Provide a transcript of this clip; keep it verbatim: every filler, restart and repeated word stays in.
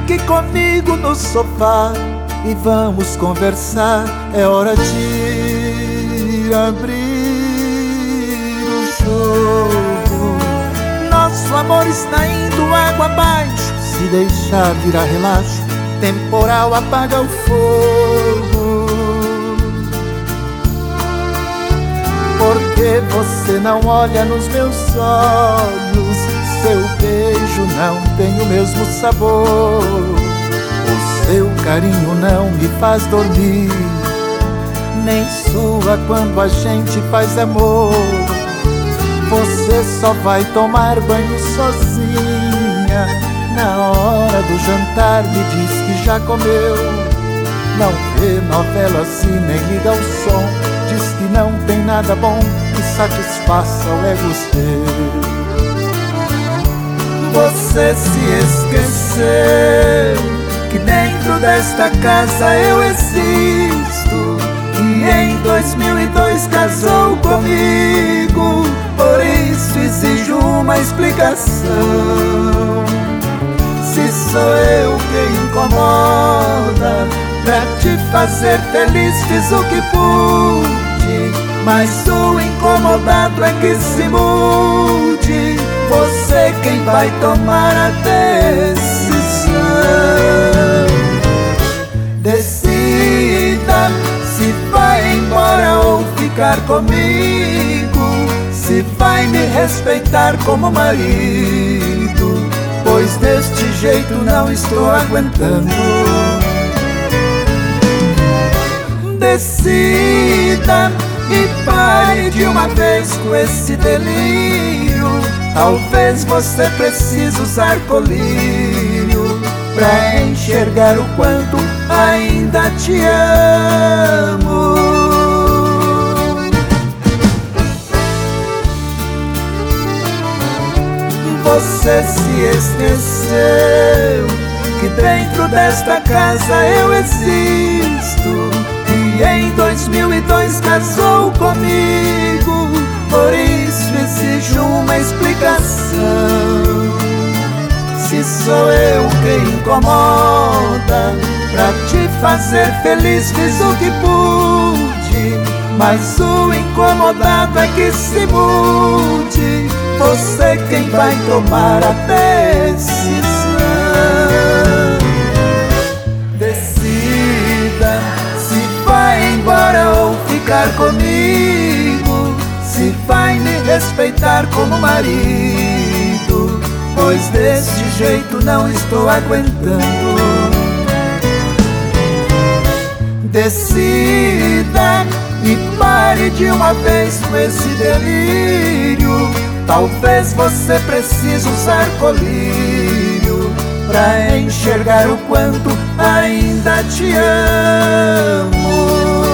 Fique comigo no sofá e vamos conversar. É hora de abrir o jogo. Nosso amor está indo água abaixo. Se deixar virar relaxo, temporal apaga o fogo. Porque você não olha nos meus olhos, seu beijo não tem o mesmo sabor, o seu carinho não me faz dormir, nem sua quando a gente faz amor. Você só vai tomar banho sozinha, na hora do jantar me diz que já comeu. Não vê novela assim, nem liga o som, diz que não tem nada bom que satisfaça o ego seu. Você se esqueceu que dentro desta casa eu existo, e em dois mil e dois casou comigo, por isso exijo uma explicação. Se sou eu quem incomoda, pra te fazer feliz fiz o que pude, mas o incomodado é que se mude. Você quem vai tomar a decisão. Decida se vai embora ou ficar comigo, se vai me respeitar como marido, pois deste jeito não estou aguentando. Decida e pare de uma vez com esse delírio. Talvez você precise usar colírio pra enxergar o quanto ainda te amo. Você se esqueceu que dentro desta casa eu existo, e em dois mil e dois casou comigo, por isso exijo uma explicação. Se sou eu quem incomoda, pra te fazer feliz fiz o que pude, mas o incomodado é que se mude. Você quem vai tomar a decisão. Decida se vai embora ou ficar comigo, se vai me respeitar como marido, pois desse jeito não estou aguentando. Decida e pare de uma vez com esse delírio. Talvez você precise usar colírio pra enxergar o quanto ainda te amo.